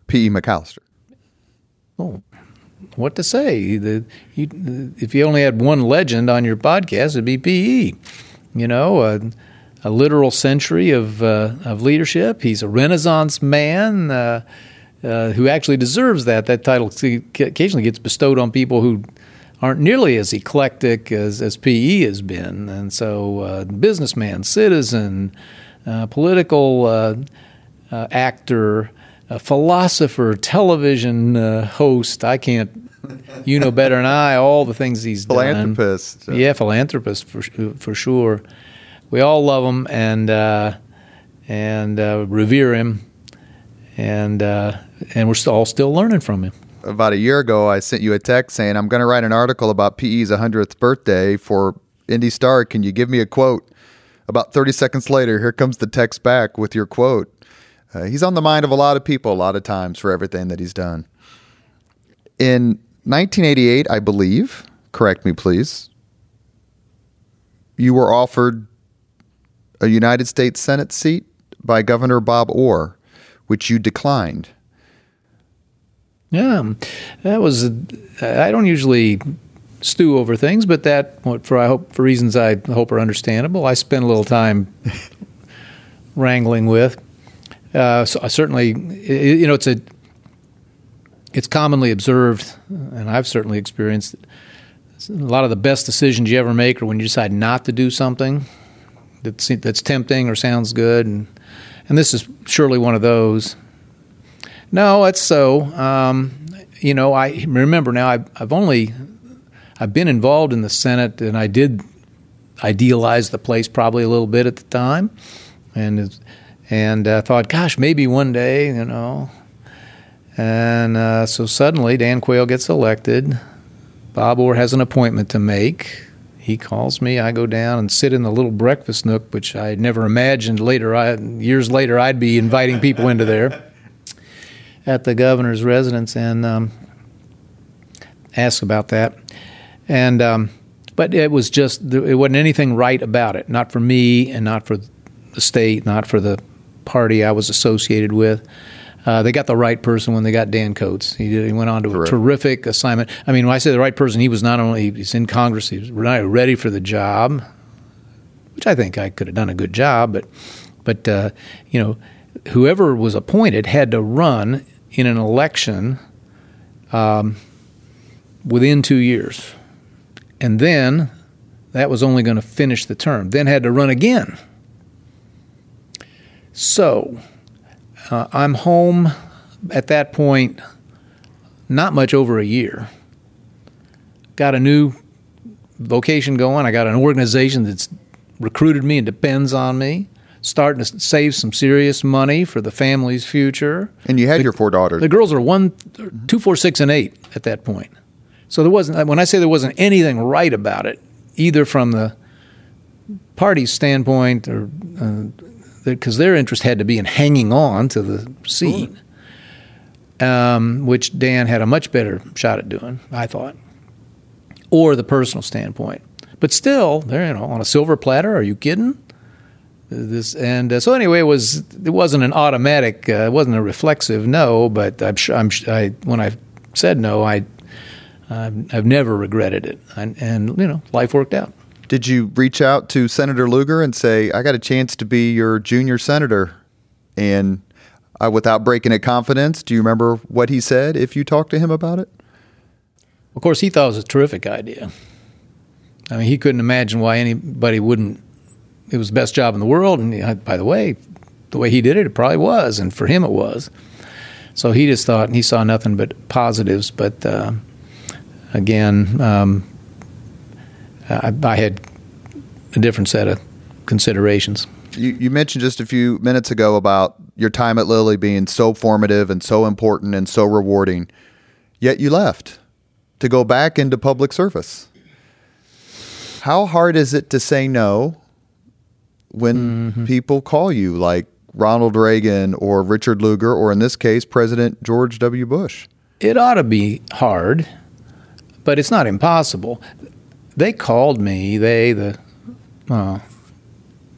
P E McAllister? Oh, what to say? The, you, if you only had one legend on your podcast, it'd be P E. You know, a, a literal century of uh, of leadership. He's a Renaissance man uh, uh, who actually deserves that. That title occasionally gets bestowed on people who aren't nearly as eclectic as, as P E has been. And so uh, businessman, citizen, uh, political uh, uh, actor, a philosopher, television uh, host. I can't, you know better than I, all the things he's philanthropist. done. Yeah, philanthropist for for sure. We all love him and uh, and uh, revere him, and uh, and we're all still learning from him. About a year ago, I sent you a text saying, I'm going to write an article about P E's one hundredth birthday for Indy Star. Can you give me a quote? About thirty seconds later, here comes the text back with your quote. Uh, he's on the mind of a lot of people a lot of times for everything that he's done. In nineteen eighty-eight, I believe, correct me please, you were offered a United States Senate seat by Governor Bob Orr, which you declined. Yeah, that was. I don't usually stew over things, but that, for I hope for reasons I hope are understandable, I spent a little time wrangling with. Uh, so I certainly, you know, it's a. It's commonly observed, and I've certainly experienced it. A lot of the best decisions you ever make are when you decide not to do something that's that's tempting or sounds good, and and this is surely one of those. No, it's so. Um, you know, I remember now. I've, I've only I've been involved in the Senate, and I did idealize the place probably a little bit at the time, and and I uh, thought, gosh, maybe one day, you know. And uh, so suddenly, Dan Quayle gets elected. Bob Orr has an appointment to make. He calls me. I go down and sit in the little breakfast nook, which I had never imagined later. I, years later, I'd be inviting people into there at the governor's residence, and um, ask about that. And um, but it was just it wasn't anything right about it. Not for me, and not for the state, not for the party I was associated with. Uh, they got the right person when they got Dan Coates. He, did, he went on to Correct. a terrific assignment. I mean, when I say the right person, he was not only he's in Congress, he was not ready for the job, which I think I could have done a good job. But, but uh, you know, whoever was appointed had to run in an election um, within two years, and then that was only going to finish the term. Then had to run again. So. Uh, I'm home at that point, not much over a year. Got a new vocation going. I got an organization that's recruited me and depends on me. Starting to save some serious money for the family's future. And you had the, your four daughters. The girls are one, two, four, six, and eight at that point. So there wasn't. When I say there wasn't anything right about it, either from the party's standpoint or. Uh, because their interest had to be in hanging on to the seat, um, which Dan had a much better shot at doing, I thought, or the personal standpoint. But still, they're you know on a silver platter. Are you kidding? This and uh, so anyway, it was it wasn't an automatic, uh, it wasn't a reflexive no. But I'm sure I'm I when I said no, I I've, I've never regretted it, and, and you know life worked out. Did you reach out to Senator Lugar and say, I got a chance to be your junior senator? And uh, without breaking a confidence, do you remember what he said if you talked to him about it? Of course, he thought it was a terrific idea. I mean, he couldn't imagine why anybody wouldn't. It was the best job in the world. And by the way, the way he did it, it probably was. And for him, it was. So he just thought, and he saw nothing but positives. But uh, again, um, I, I had a different set of considerations. You, you mentioned just a few minutes ago about your time at Lilly being so formative and so important and so rewarding, yet you left to go back into public service. How hard is it to say no when mm-hmm. people call you like Ronald Reagan or Richard Lugar, or in this case, President George W. Bush? It ought to be hard, but it's not impossible. They called me, they, the uh,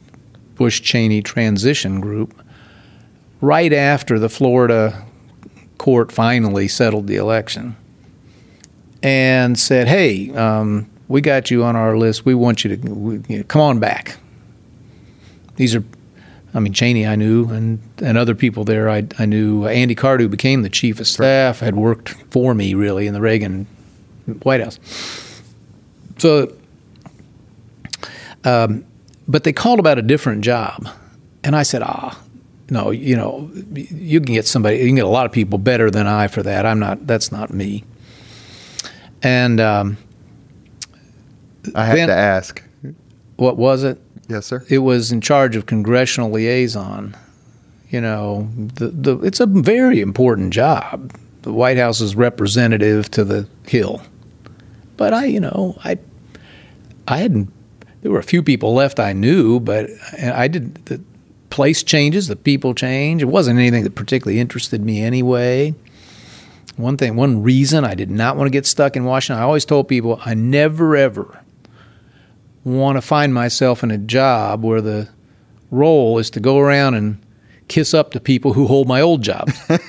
Bush-Cheney transition group, right after the Florida court finally settled the election and said, hey, um, we got you on our list. We want you to we, you know, come on back. These are, I mean, Cheney I knew, and, and other people there I, I knew. Andy Card, who became the chief of staff, had worked for me, really, in the Reagan White House. So, um, but they called about a different job. And I said, ah, no, you know, you can get somebody, you can get a lot of people better than I for that. I'm not, that's not me. And um, I had then, to ask. What was it? Yes, sir. It was in charge of congressional liaison. You know, the, the it's a very important job. The White House's representative to the Hill. But I, you know, I, I hadn't. There were a few people left I knew, but I did. The place changes, the people change. It wasn't anything that particularly interested me anyway. One thing, one reason I did not want to get stuck in Washington. I always told people I never ever want to find myself in a job where the role is to go around and kiss up to people who hold my old job.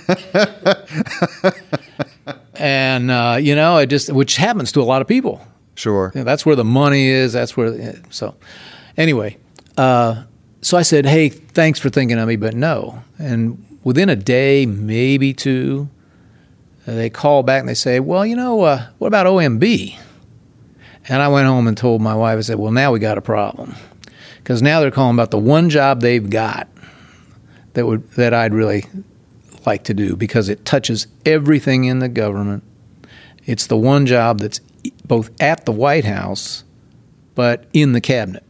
And, uh, you know, it just, which happens to a lot of people. Sure. You know, that's where the money is. That's where, so anyway, uh, so I said, hey, thanks for thinking of me, but no. And within a day, maybe two, uh, they call back and they say, well, you know, uh, what about O M B? And I went home and told my wife, I said, well, now we got a problem. Because now they're calling about the one job they've got that would that I'd really like to do, because it touches everything in the government. It's the one job that's both at the White House but in the cabinet.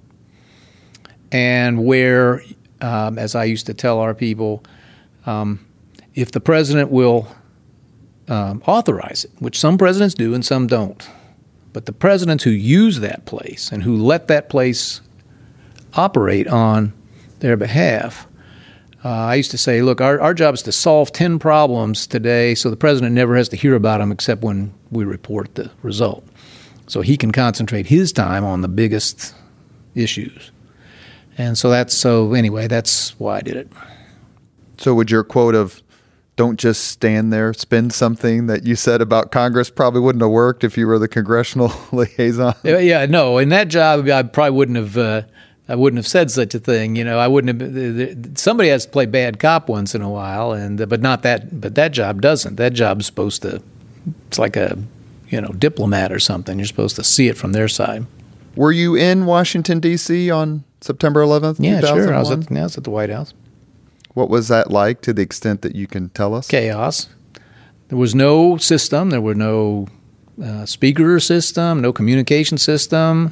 And where, um, as I used to tell our people, um, if the president will um, authorize it, which some presidents do and some don't, but the presidents who use that place and who let that place operate on their behalf, uh, I used to say, look, our, our job is to solve ten problems today so the president never has to hear about them except when we report the result. So he can concentrate his time on the biggest issues. And so that's, so anyway, that's why I did it. So would your quote of don't just stand there, spin something that you said about Congress probably wouldn't have worked if you were the congressional liaison? Yeah, no. In that job, I probably wouldn't have. Uh, I wouldn't have said such a thing. You know, I wouldn't have. Somebody has to play bad cop once in a while, and but not that. But that job doesn't. That job's supposed to. It's like a, you know, diplomat or something. You're supposed to see it from their side. Were you in Washington D C on September eleventh? Yeah, sure. I was at. Yeah, I was at the White House. What was that like, to the extent that you can tell us? Chaos. There was no system. There were no uh, speaker system, no communication system.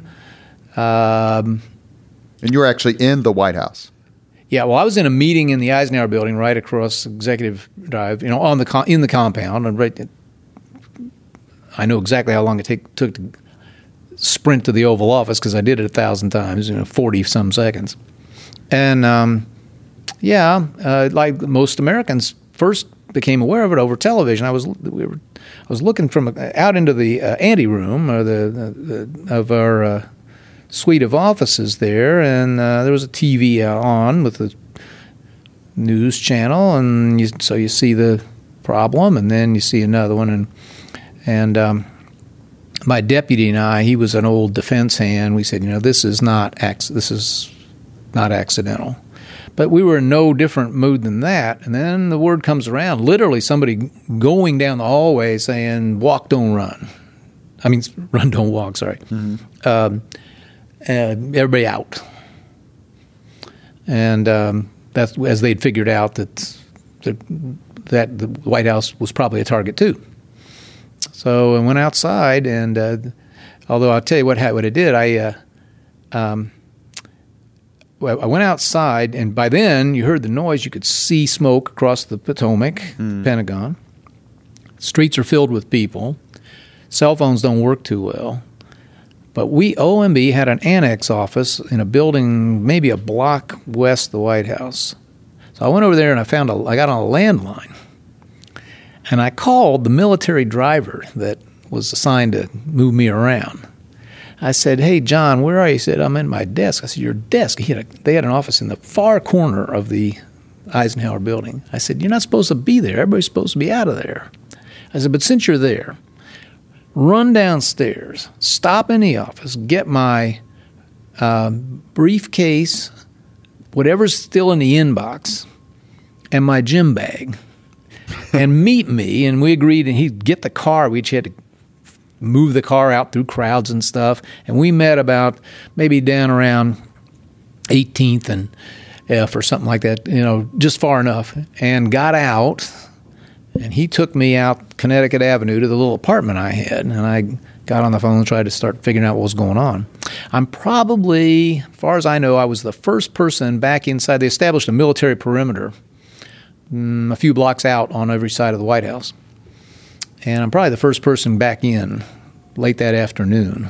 Um, and you were actually in the White House. Yeah, well, I was in a meeting in the Eisenhower Building right across Executive Drive, you know, on the com- in the compound. And right, I know exactly how long it take, took to sprint to the Oval Office because I did it a thousand times, you know, forty-some seconds. And... Um, Yeah, uh, like most Americans, first became aware of it over television. I was we were, I was looking from out into the uh, ante room or the, the, the of our uh, suite of offices there, and uh, there was a T V on with the news channel, and you, so you see the problem, and then you see another one, and and um, my deputy and I, he was an old defense hand. We said, you know, this is not ac- this is not accidental. But we were in no different mood than that. And then the word comes around, literally somebody going down the hallway saying, walk, don't run. I mean, run, don't walk, sorry. Mm-hmm. Um, and everybody out. And um, that's as they'd figured out that the, that the White House was probably a target too. So I went outside, and uh, although I'll tell you what, what I did, I... Uh, um, I went outside, and by then you heard the noise. You could see smoke across the Potomac, mm. Pentagon. Streets are filled with people. Cell phones don't work too well. But we, O M B, had an annex office in a building maybe a block west of the White House. So I went over there, and I found a, I got on a landline. And I called the military driver that was assigned to move me around. I said, hey, John, where are you? He said, I'm in my desk. I said, your desk? He had a, they had an office in the far corner of the Eisenhower building. I said, you're not supposed to be there. Everybody's supposed to be out of there. I said, but since you're there, run downstairs, stop in the office, get my uh, briefcase, whatever's still in the inbox, and my gym bag, and meet me. And we agreed, and he'd get the car. We each had to move the car out through crowds and stuff. And we met about maybe down around eighteenth and F or something like that, you know, just far enough, and got out. And he took me out Connecticut Avenue to the little apartment I had, and I got on the phone and tried to start figuring out what was going on. I'm probably, as far as I know, I was the first person back inside. They established a military perimeter mm, a few blocks out on every side of the White House. And I'm probably the first person back in late that afternoon.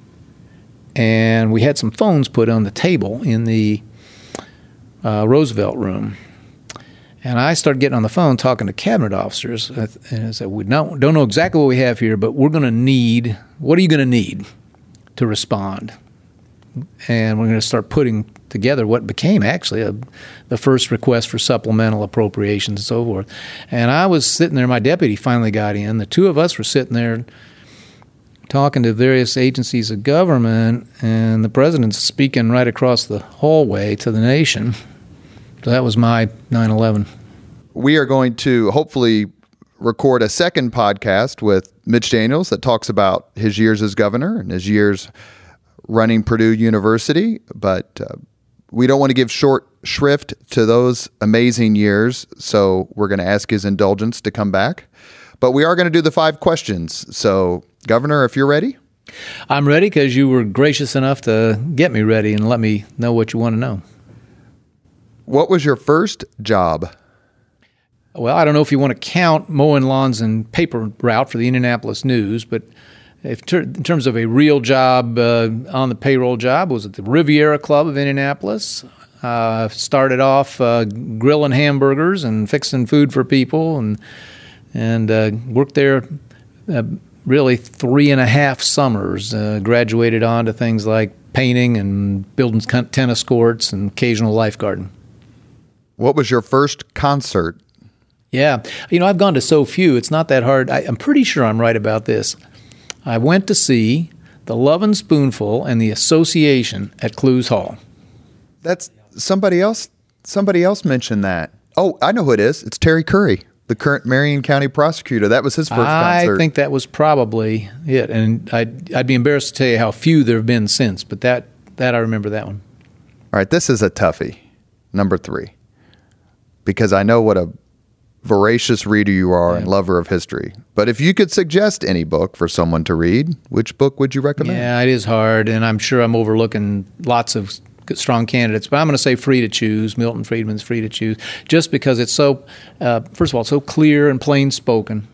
And we had some phones put on the table in the uh, Roosevelt room. And I started getting on the phone talking to cabinet officers, and I said, we don't, don't know exactly what we have here, but we're going to need, what are you going to need to respond? And we're going to start putting together what became actually a, the first request for supplemental appropriations and so forth. And I was sitting there, my deputy finally got in. The two of us were sitting there talking to various agencies of government, and the president's speaking right across the hallway to the nation. So that was my nine eleven. We are going to hopefully record a second podcast with Mitch Daniels that talks about his years as governor and his years running Purdue University. But uh, we don't want to give short shrift to those amazing years, so we're going to ask his indulgence to come back. But we are going to do the five questions. So, Governor, if you're ready. I'm ready because you were gracious enough to get me ready and let me know what you want to know. What was your first job? Well, I don't know if you want to count mowing lawns and paper route for the Indianapolis News, but if ter- in terms of a real job uh, on the payroll job, was at the Riviera Club of Indianapolis. Uh, started off uh, grilling hamburgers and fixing food for people, and and uh, worked there uh, really three and a half summers. Uh, graduated on to things like painting and building tennis courts and occasional lifeguarding. What was your first concert? Yeah. You know, I've gone to so few, it's not that hard. I, I'm pretty sure I'm right about this. I went to see the Lovin' Spoonful and the Association at Clues Hall. That's somebody else. Somebody else mentioned that. Oh, I know who it is. It's Terry Curry, the current Marion County prosecutor. That was his first I concert. I think that was probably it. And I'd, I'd be embarrassed to tell you how few there have been since, but that, that I remember that one. All right, this is a toughie, number three. Because I know what a voracious reader you are yeah. and lover of history. But if you could suggest any book for someone to read, which book would you recommend? Yeah, it is hard, and I'm sure I'm overlooking lots of strong candidates. But I'm going to say Free to Choose, Milton Friedman's Free to Choose, just because it's so, uh, first of all, so clear and plain spoken.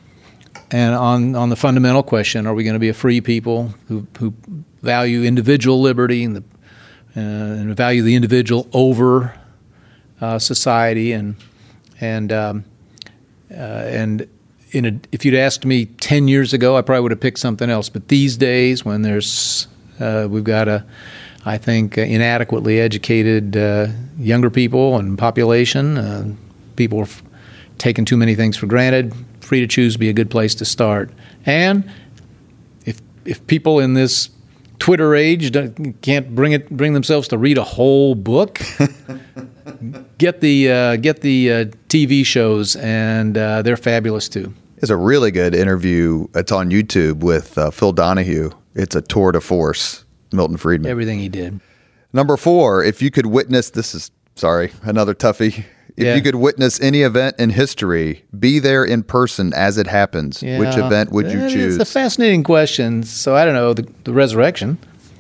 And on, on the fundamental question, are we going to be a free people who, who value individual liberty and, the, uh, and value the individual over Uh, society, and and um, uh, and in a, if you'd asked me ten years ago, I probably would have picked something else. But these days, when there's uh, we've got a, I think, uh, inadequately educated uh, younger people and population, uh, people are f- taking too many things for granted. Free to Choose would be a good place to start. And if if people in this Twitter age can't bring it bring themselves to read a whole book. Get the uh, get the uh, T V shows, and uh, they're fabulous too. There's a really good interview. It's on YouTube with uh, Phil Donahue. It's a tour de force. Milton Friedman. Everything he did. Number four, if you could witness, this is, sorry, another toughie. If yeah. you could witness any event in history, be there in person as it happens, yeah. which event would you choose? It's a fascinating question. So I don't know, the, the resurrection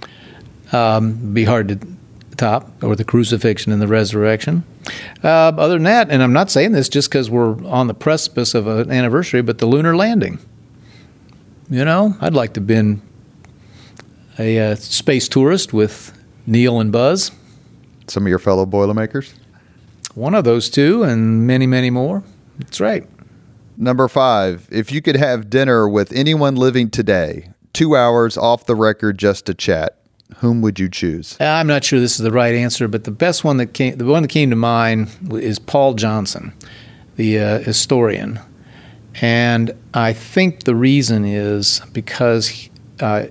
um, be hard to top, or the crucifixion and the resurrection. Uh, other than that, and I'm not saying this just because we're on the precipice of an anniversary, but the lunar landing. You know, I'd like to have been a uh, space tourist with Neil and Buzz. Some of your fellow Boilermakers? One of those two, and many, many more. That's right. Number five, if you could have dinner with anyone living today, two hours off the record just to chat, whom would you choose? I'm not sure this is the right answer, but the best one that came, the one that came to mind is Paul Johnson, the uh, historian. And I think the reason is because uh,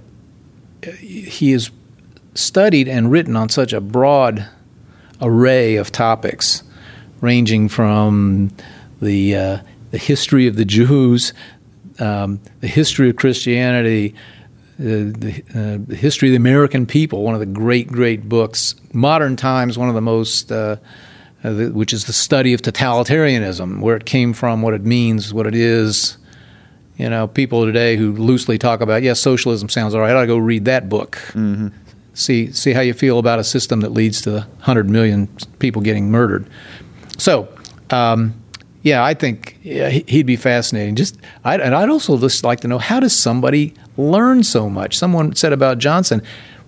he has studied and written on such a broad array of topics, ranging from the uh, the history of the Jews, um, the history of Christianity, uh, the, uh, the history of the American people, one of the great, great books. Modern Times, one of the most, uh, uh, the, which is the study of totalitarianism, where it came from, what it means, what it is. You know, people today who loosely talk about, yes, socialism sounds all right, I ought to go read that book. Mm-hmm. See, see how you feel about a system that leads to one hundred million people getting murdered. So, um, yeah, I think yeah, he'd be fascinating. Just, I'd, and I'd also just like to know, how does somebody learn so much? Someone said about Johnson,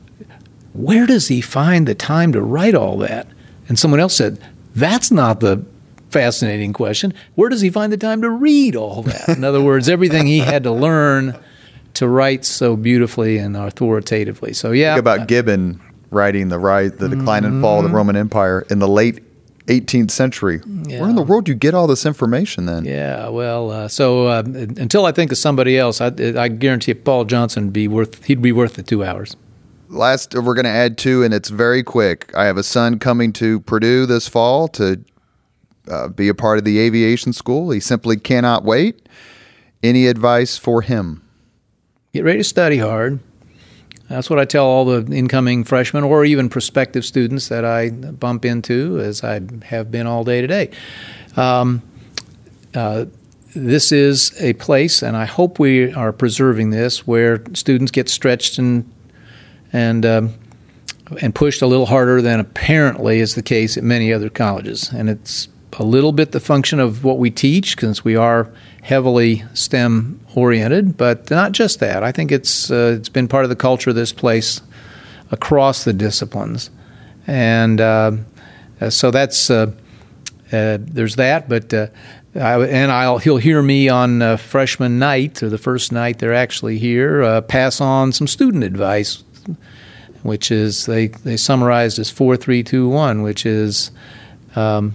where does he find the time to write all that? And someone else said, that's not the fascinating question. Where does he find the time to read all that? In other words, everything he had to learn to write so beautifully and authoritatively. So, yeah. Think about Gibbon writing the rise, the decline and fall of the Roman Empire in the late eighteenth century. Yeah. Where in the world do you get all this information then? Yeah, well, uh, so uh, until I think of somebody else, I, I guarantee Paul Johnson would be worth, he'd be worth the two hours. Last, we're going to add two, and it's very quick. I have a son coming to Purdue this fall to uh, be a part of the aviation school. He simply cannot wait. Any advice for him? Get ready to study hard. That's what I tell all the incoming freshmen or even prospective students that I bump into, as I have been all day today. Um, uh, this is a place, and I hope we are preserving this, where students get stretched and and um, and pushed a little harder than apparently is the case at many other colleges. And it's a little bit the function of what we teach, because we are heavily STEM oriented, but not just that. I think it's uh, it's been part of the culture of this place across the disciplines, and uh, so that's uh, uh, there's that. But uh, I, and I'll he'll hear me on uh, freshman night, or the first night they're actually here, uh, pass on some student advice, which is they they summarized as four three two one, which is um,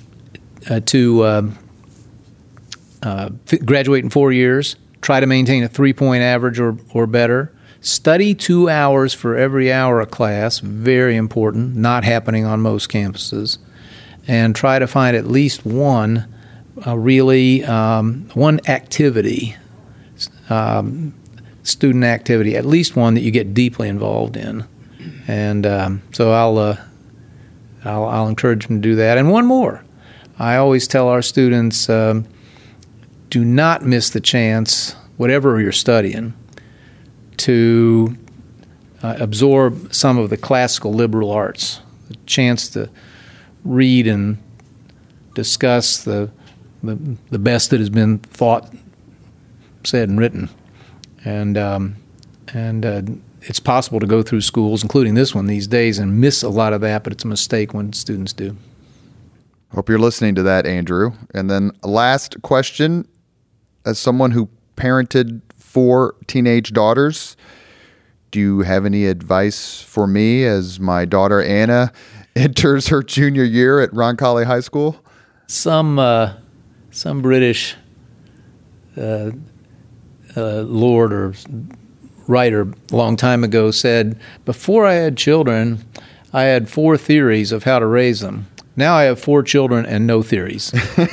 uh, to um, Uh, graduate in four years, try to maintain a three-point average or, or better, study two hours for every hour of class, very important, not happening on most campuses, and try to find at least one uh, really, um, one activity, um, student activity, at least one that you get deeply involved in. And um, so I'll, uh, I'll, I'll encourage them to do that. And one more. I always tell our students, um, do not miss the chance, whatever you're studying, to uh, absorb some of the classical liberal arts, the chance to read and discuss the, the the best that has been thought, said, and written. And um, and uh, it's possible to go through schools, including this one these days, and miss a lot of that, but it's a mistake when students do. Hope you're listening to that, Andrew. And then last question. As someone who parented four teenage daughters, do you have any advice for me as my daughter Anna enters her junior year at Roncalli High School? Some uh, some British uh, uh, lord or writer a long time ago said, before I had children, I had four theories of how to raise them. Now I have four children and no theories.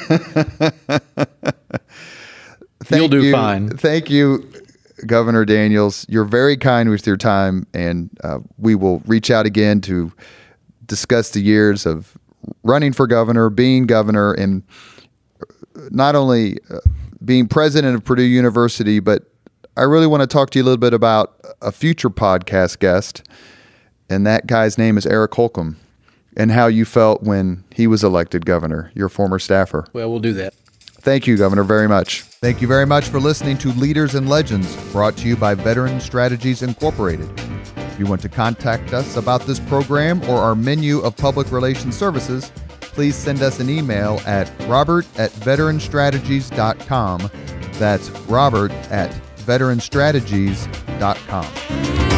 Thank You'll do you. fine. Thank you, Governor Daniels. You're very kind with your time, and uh, we will reach out again to discuss the years of running for governor, being governor, and not only uh, being president of Purdue University, but I really want to talk to you a little bit about a future podcast guest, and that guy's name is Eric Holcomb, and how you felt when he was elected governor, your former staffer. Well, we'll do that. Thank you, Governor, very much. Thank you very much for listening to Leaders and Legends, brought to you by Veteran Strategies Incorporated. If you want to contact us about this program or our menu of public relations services, please send us an email at robert at veteran strategies dot com. That's robert at veteran strategies dot com.